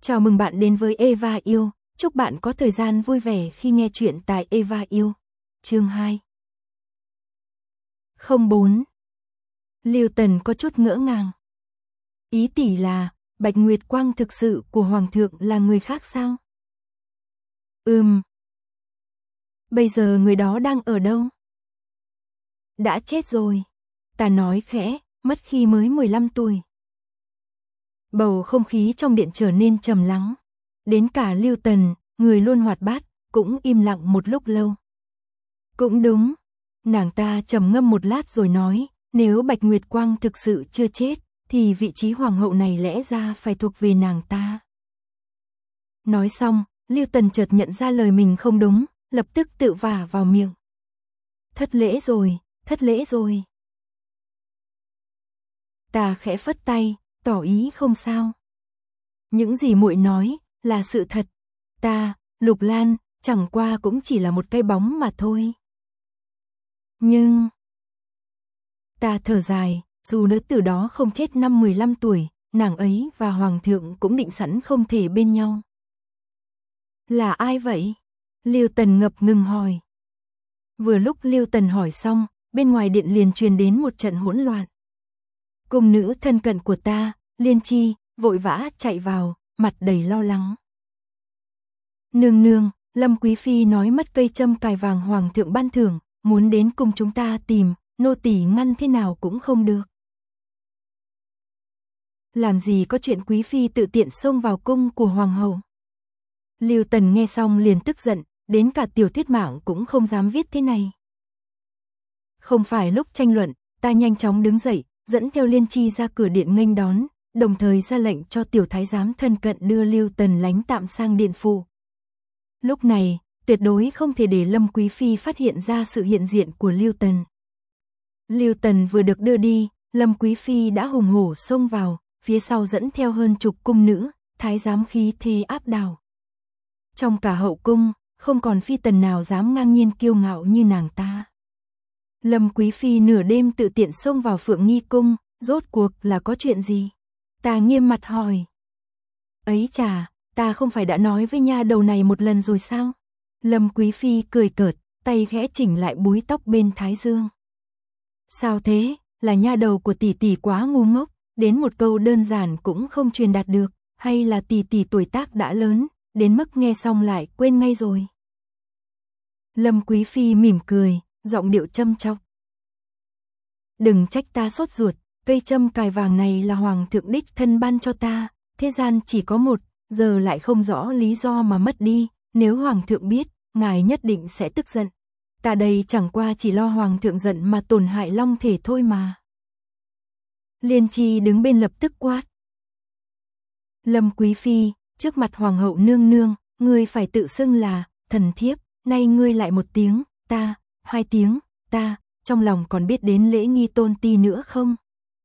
Chào mừng bạn đến với Eva Yêu, chúc bạn có thời gian vui vẻ khi nghe chuyện tại Eva Yêu. Chương 2. 04. Lưu Tần có chút ngỡ ngàng. Ý tỷ là, Bạch Nguyệt Quang thực sự của Hoàng thượng là người khác sao? Bây giờ người đó đang ở đâu? Đã chết rồi. Ta nói khẽ, mất khi mới 15 tuổi. Bầu không khí trong điện trở nên trầm lắng. Đến cả Lưu Tần, người luôn hoạt bát, cũng im lặng một lúc lâu. Cũng đúng. Nàng ta trầm ngâm một lát rồi nói, nếu Bạch Nguyệt Quang thực sự chưa chết, thì vị trí hoàng hậu này lẽ ra phải thuộc về nàng ta. Nói xong, Lưu Tần chợt nhận ra lời mình không đúng, lập tức tự vả vào miệng. Thất lễ rồi, thất lễ rồi. Ta khẽ phất tay, tỏ ý không sao. Những gì muội nói là sự thật. Ta, Lục Lan, chẳng qua cũng chỉ là một cái bóng mà thôi. Nhưng ta thở dài, dù nữ tử đó không chết năm 15 tuổi, nàng ấy và hoàng thượng cũng định sẵn không thể bên nhau. Là ai vậy? Lưu Tần ngập ngừng hỏi. Vừa lúc Lưu Tần hỏi xong, bên ngoài điện liền truyền đến một trận hỗn loạn. Cung nữ thân cận của ta, Liên Chi, vội vã chạy vào, mặt đầy lo lắng. Nương nương, Lâm Quý Phi nói mất cây châm cài vàng hoàng thượng ban thưởng, muốn đến cùng chúng ta tìm, nô tỳ ngăn thế nào cũng không được. Làm gì có chuyện Quý Phi tự tiện xông vào cung của hoàng hậu. Lưu Tần nghe xong liền tức giận, đến cả tiểu thuyết mạng cũng không dám viết thế này. Không phải lúc tranh luận, ta nhanh chóng đứng dậy, dẫn theo Liên Chi ra cửa điện nghênh đón, đồng thời ra lệnh cho tiểu thái giám thân cận đưa Lưu Tần lánh tạm sang điện phủ. Lúc này, tuyệt đối không thể để Lâm Quý Phi phát hiện ra sự hiện diện của Lưu Tần. Lưu Tần vừa được đưa đi, Lâm Quý Phi đã hùng hổ xông vào, phía sau dẫn theo hơn chục cung nữ, thái giám khí thế áp đảo. Trong cả hậu cung, không còn phi tần nào dám ngang nhiên kiêu ngạo như nàng ta. Lâm Quý Phi nửa đêm tự tiện xông vào Phượng Nghi cung, rốt cuộc là có chuyện gì? Ta nghiêm mặt hỏi. Ấy chà, ta không phải đã nói với nha đầu này một lần rồi sao? Lâm Quý Phi cười cợt, tay khẽ chỉnh lại búi tóc bên thái dương. Sao thế, là nha đầu của tỷ tỷ quá ngu ngốc, đến một câu đơn giản cũng không truyền đạt được, hay là tỷ tỷ tuổi tác đã lớn, đến mức nghe xong lại quên ngay rồi? Lâm Quý Phi mỉm cười, giọng điệu châm chọc. Đừng trách ta sốt ruột, cây châm cài vàng này là hoàng thượng đích thân ban cho ta, thế gian chỉ có một, giờ lại không rõ lý do mà mất đi, nếu hoàng thượng biết, ngài nhất định sẽ tức giận. Ta đây chẳng qua chỉ lo hoàng thượng giận mà tổn hại long thể thôi mà. Liên Chi đứng bên lập tức quát. Lâm Quý Phi, trước mặt hoàng hậu nương nương, ngươi phải tự xưng là thần thiếp, nay ngươi lại một tiếng, ta, hai tiếng, ta, trong lòng còn biết đến lễ nghi tôn ti nữa không?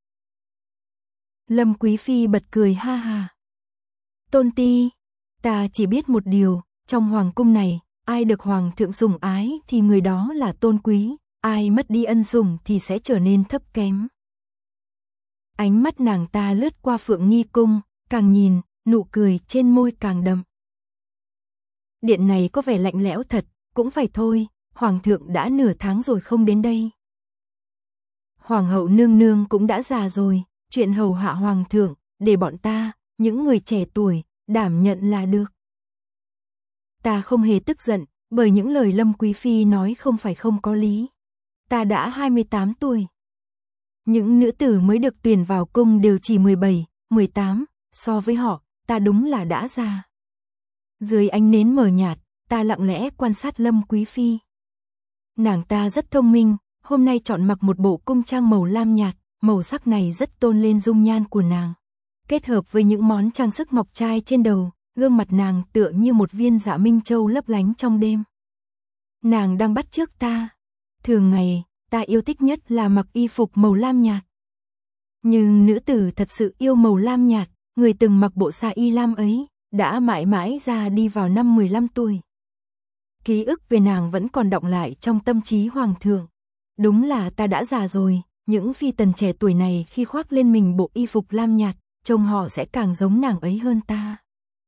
Lâm Quý Phi bật cười ha ha. Tôn ti, ta chỉ biết một điều, trong hoàng cung này, ai được hoàng thượng sủng ái thì người đó là tôn quý, ai mất đi ân sủng thì sẽ trở nên thấp kém. Ánh mắt nàng ta lướt qua Phượng Nghi cung, càng nhìn, nụ cười trên môi càng đậm. Điện này có vẻ lạnh lẽo thật, cũng phải thôi, hoàng thượng đã nửa tháng rồi không đến đây. Hoàng hậu nương nương cũng đã già rồi, chuyện hầu hạ hoàng thượng, để bọn ta, những người trẻ tuổi, đảm nhận là được. Ta không hề tức giận, bởi những lời Lâm Quý Phi nói không phải không có lý. Ta đã 28 tuổi. Những nữ tử mới được tuyển vào cung đều chỉ 17, 18, so với họ, ta đúng là đã già. Dưới ánh nến mờ nhạt, ta lặng lẽ quan sát Lâm Quý Phi. Nàng ta rất thông minh, hôm nay chọn mặc một bộ cung trang màu lam nhạt, màu sắc này rất tôn lên dung nhan của nàng. Kết hợp với những món trang sức ngọc trai trên đầu, gương mặt nàng tựa như một viên dạ minh châu lấp lánh trong đêm. Nàng đang bắt chước ta. Thường ngày, ta yêu thích nhất là mặc y phục màu lam nhạt. Nhưng nữ tử thật sự yêu màu lam nhạt, người từng mặc bộ sa y lam ấy, đã mãi mãi ra đi vào năm 15 tuổi. Ký ức về nàng vẫn còn đọng lại trong tâm trí hoàng thượng. Đúng là ta đã già rồi, những phi tần trẻ tuổi này khi khoác lên mình bộ y phục lam nhạt, trông họ sẽ càng giống nàng ấy hơn ta.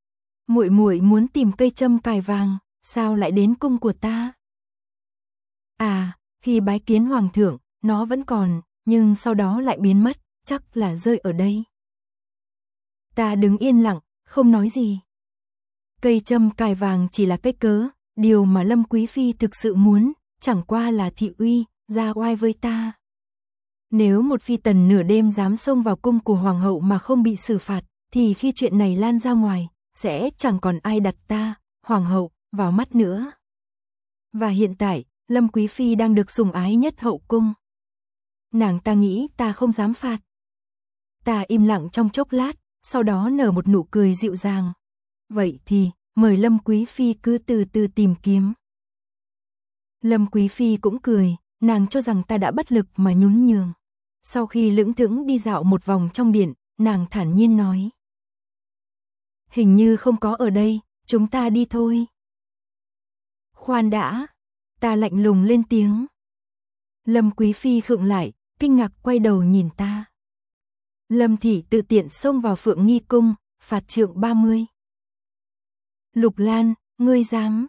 Muội muội muốn tìm cây châm cài vàng, sao lại đến cung của ta? À, khi bái kiến hoàng thượng, nó vẫn còn, nhưng sau đó lại biến mất, chắc là rơi ở đây. Ta đứng yên lặng, không nói gì. Cây châm cài vàng chỉ là cái cớ, điều mà Lâm Quý Phi thực sự muốn, chẳng qua là thị uy, ra oai với ta. Nếu một phi tần nửa đêm dám xông vào cung của hoàng hậu mà không bị xử phạt, thì khi chuyện này lan ra ngoài, sẽ chẳng còn ai đặt ta, hoàng hậu, vào mắt nữa. Và hiện tại, Lâm Quý Phi đang được sủng ái nhất hậu cung. Nàng ta nghĩ ta không dám phạt. Ta im lặng trong chốc lát, sau đó nở một nụ cười dịu dàng. Vậy thì, mời Lâm Quý Phi cứ từ từ tìm kiếm. Lâm Quý Phi cũng cười, nàng cho rằng ta đã bất lực mà nhún nhường. Sau khi lững thững đi dạo một vòng trong điện, nàng thản nhiên nói. Hình như không có ở đây, chúng ta đi thôi. Khoan đã, ta lạnh lùng lên tiếng. Lâm Quý Phi khựng lại, kinh ngạc quay đầu nhìn ta. Lâm thị tự tiện xông vào Phượng Nghi cung, phạt trượng 30. Lục Lan, ngươi dám?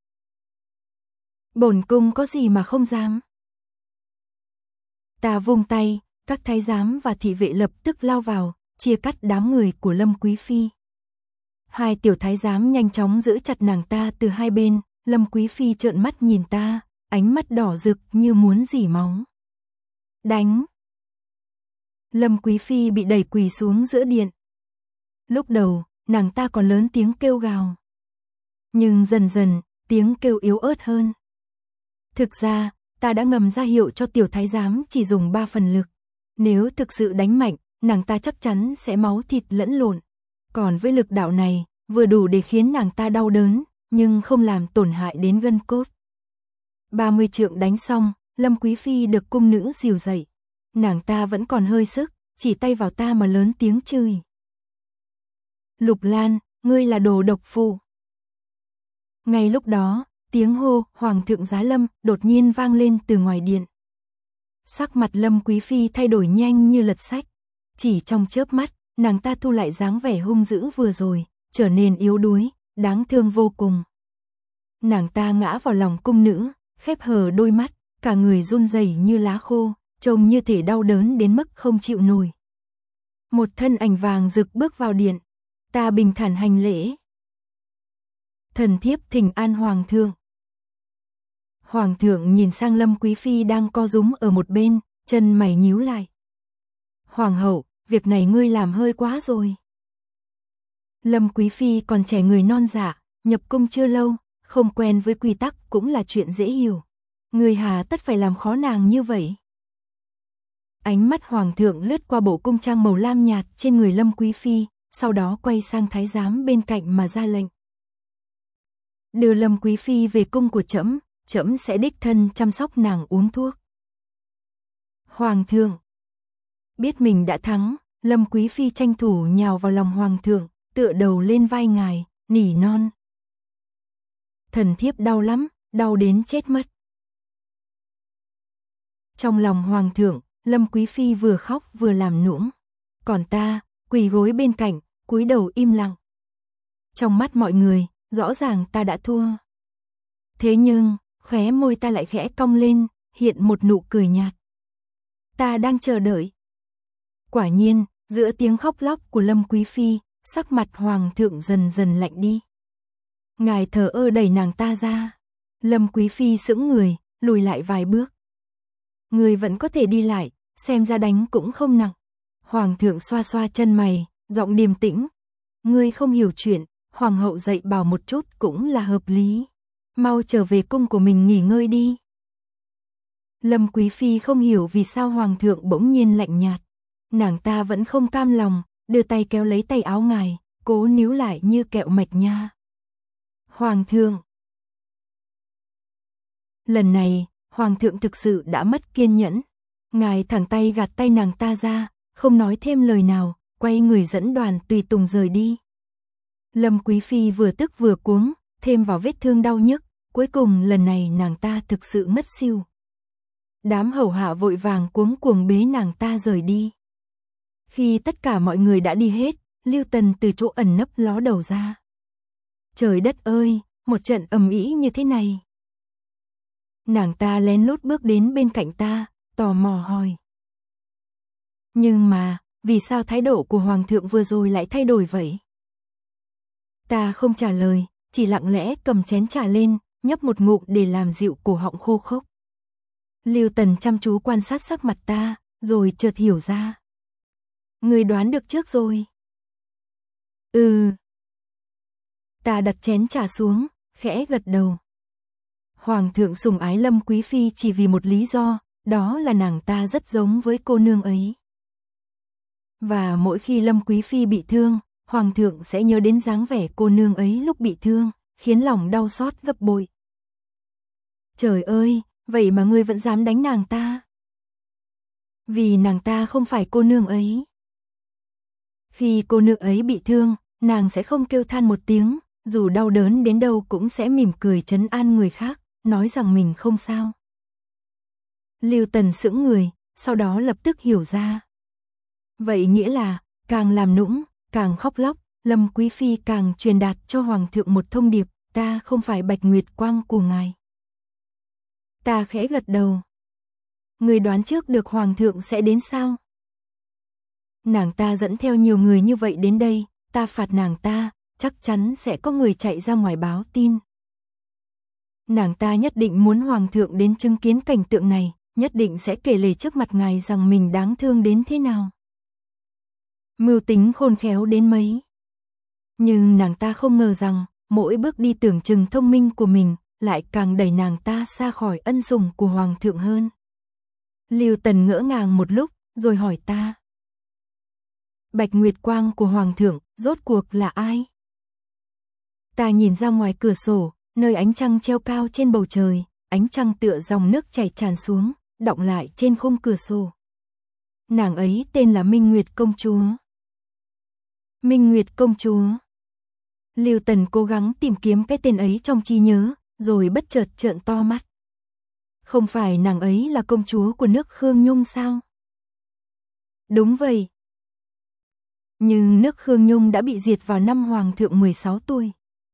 Bổn cung có gì mà không dám? Ta vung tay, các thái giám và thị vệ lập tức lao vào, chia cắt đám người của Lâm Quý Phi. Hai tiểu thái giám nhanh chóng giữ chặt nàng ta từ hai bên, Lâm Quý Phi trợn mắt nhìn ta, ánh mắt đỏ rực như muốn rỉ máu. Đánh! Lâm Quý Phi bị đẩy quỳ xuống giữa điện. Lúc đầu, nàng ta còn lớn tiếng kêu gào. Nhưng dần dần, tiếng kêu yếu ớt hơn. Thực ra, ta đã ngầm ra hiệu cho tiểu thái giám chỉ dùng 3 phần lực. Nếu thực sự đánh mạnh, nàng ta chắc chắn sẽ máu thịt lẫn lộn. Còn với lực đạo này, vừa đủ để khiến nàng ta đau đớn, nhưng không làm tổn hại đến gân cốt. 30 trượng đánh xong, Lâm Quý Phi được cung nữ dìu dậy. Nàng ta vẫn còn hơi sức, chỉ tay vào ta mà lớn tiếng chửi. Lục Lan, ngươi là đồ độc phụ. Ngay lúc đó, tiếng hô Hoàng thượng giá lâm đột nhiên vang lên từ ngoài điện. Sắc mặt Lâm Quý Phi thay đổi nhanh như lật sách. Chỉ trong chớp mắt, nàng ta thu lại dáng vẻ hung dữ vừa rồi, trở nên yếu đuối, đáng thương vô cùng. Nàng ta ngã vào lòng cung nữ, khép hờ đôi mắt, cả người run rẩy như lá khô, trông như thể đau đớn đến mức không chịu nổi. Một thân ảnh vàng rực bước vào điện, ta bình thản hành lễ. Thần thiếp thỉnh an hoàng thượng. Hoàng thượng nhìn sang Lâm Quý Phi đang co rúm ở một bên, chân mày nhíu lại. Hoàng hậu, việc này ngươi làm hơi quá rồi. Lâm Quý Phi còn trẻ người non dạ, nhập cung chưa lâu, không quen với quy tắc cũng là chuyện dễ hiểu. Ngươi hà tất phải làm khó nàng như vậy. Ánh mắt hoàng thượng lướt qua bộ cung trang màu lam nhạt trên người Lâm Quý Phi, sau đó quay sang thái giám bên cạnh mà ra lệnh. Đưa Lâm Quý Phi về cung của trẫm, trẫm sẽ đích thân chăm sóc nàng uống thuốc. Hoàng thượng. Biết mình đã thắng, Lâm Quý Phi tranh thủ nhào vào lòng hoàng thượng, tựa đầu lên vai ngài, nỉ non. Thần thiếp đau lắm, đau đến chết mất. Trong lòng hoàng thượng, Lâm Quý Phi vừa khóc vừa làm nũng. Còn ta, quỳ gối bên cạnh, cúi đầu im lặng. Trong mắt mọi người, rõ ràng ta đã thua. Thế nhưng, khóe môi ta lại khẽ cong lên, hiện một nụ cười nhạt. Ta đang chờ đợi. Quả nhiên, giữa tiếng khóc lóc của Lâm Quý Phi, sắc mặt hoàng thượng dần dần lạnh đi. Ngài thờ ơ đẩy nàng ta ra. Lâm Quý Phi sững người, lùi lại vài bước. Người vẫn có thể đi lại, xem ra đánh cũng không nặng. Hoàng thượng xoa xoa chân mày, giọng điềm tĩnh. Ngươi không hiểu chuyện, hoàng hậu dạy bảo một chút cũng là hợp lý. Mau trở về cung của mình nghỉ ngơi đi. Lâm Quý Phi không hiểu vì sao hoàng thượng bỗng nhiên lạnh nhạt. Nàng ta vẫn không cam lòng, đưa tay kéo lấy tay áo ngài, cố níu lại như kẹo mạch nha. Hoàng thượng. Lần này, hoàng thượng thực sự đã mất kiên nhẫn. Ngài thẳng tay gạt tay nàng ta ra, không nói thêm lời nào, quay người dẫn đoàn tùy tùng rời đi. Lâm Quý Phi vừa tức vừa cuống, thêm vào vết thương đau nhức, cuối cùng lần này nàng ta thực sự ngất xỉu. Đám hầu hạ vội vàng cuống cuồng bế nàng ta rời đi. Khi tất cả mọi người đã đi hết, Lưu Tần từ chỗ ẩn nấp ló đầu ra. Trời đất ơi, một trận ầm ĩ như thế này. Nàng ta lén lút bước đến bên cạnh ta, tò mò hỏi. Nhưng mà, vì sao thái độ của Hoàng thượng vừa rồi lại thay đổi vậy? Ta không trả lời, chỉ lặng lẽ cầm chén trà lên, nhấp một ngụm để làm dịu cổ họng khô khốc. Lưu Tần chăm chú quan sát sắc mặt ta, rồi chợt hiểu ra. Ngươi đoán được trước rồi. Ừ. Ta đặt chén trà xuống, khẽ gật đầu. Hoàng thượng sủng ái Lâm Quý Phi chỉ vì một lý do, đó là nàng ta rất giống với cô nương ấy. Và mỗi khi Lâm Quý Phi bị thương, Hoàng thượng sẽ nhớ đến dáng vẻ cô nương ấy lúc bị thương, khiến lòng đau xót gấp bội. Trời ơi, vậy mà ngươi vẫn dám đánh nàng ta? Vì nàng ta không phải cô nương ấy. Khi cô nương ấy bị thương, nàng sẽ không kêu than một tiếng, dù đau đớn đến đâu cũng sẽ mỉm cười trấn an người khác, nói rằng mình không sao. Lưu Tần sững người, sau đó lập tức hiểu ra. Vậy nghĩa là, càng làm nũng, càng khóc lóc, Lâm Quý Phi càng truyền đạt cho Hoàng thượng một thông điệp, ta không phải Bạch Nguyệt Quang của ngài. Ta khẽ gật đầu. Người đoán trước được Hoàng thượng sẽ đến sao? Nàng ta dẫn theo nhiều người như vậy đến đây, ta phạt nàng ta, chắc chắn sẽ có người chạy ra ngoài báo tin. Nàng ta nhất định muốn Hoàng thượng đến chứng kiến cảnh tượng này, nhất định sẽ kể lể trước mặt ngài rằng mình đáng thương đến thế nào. Mưu tính khôn khéo đến mấy. Nhưng nàng ta không ngờ rằng, mỗi bước đi tưởng chừng thông minh của mình, lại càng đẩy nàng ta xa khỏi ân sủng của Hoàng thượng hơn. Lưu Tần ngỡ ngàng một lúc, rồi hỏi ta. Bạch Nguyệt Quang của Hoàng thượng, rốt cuộc là ai? Ta nhìn ra ngoài cửa sổ, nơi ánh trăng treo cao trên bầu trời, ánh trăng tựa dòng nước chảy tràn xuống, đọng lại trên khung cửa sổ. Nàng ấy tên là Minh Nguyệt Công Chúa. Minh Nguyệt Công Chúa. Lưu Tần cố gắng tìm kiếm cái tên ấy trong trí nhớ, rồi bất chợt trợn to mắt. Không phải nàng ấy là công chúa của nước Khương Nhung sao? Đúng vậy. Nhưng nước Khương Nhung đã bị diệt vào năm Hoàng thượng 16 tuổi.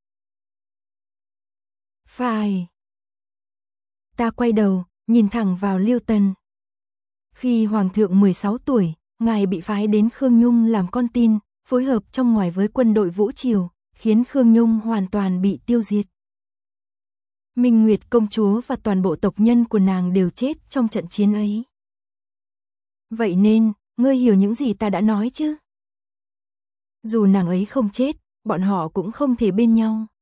Phải. Ta quay đầu, nhìn thẳng vào Lưu Tần. Khi Hoàng thượng 16 tuổi, ngài bị phái đến Khương Nhung làm con tin, phối hợp trong ngoài với quân đội Vũ Triều, khiến Khương Nhung hoàn toàn bị tiêu diệt. Minh Nguyệt Công Chúa và toàn bộ tộc nhân của nàng đều chết trong trận chiến ấy. Vậy nên, ngươi hiểu những gì ta đã nói chứ? Dù nàng ấy không chết, bọn họ cũng không thể bên nhau.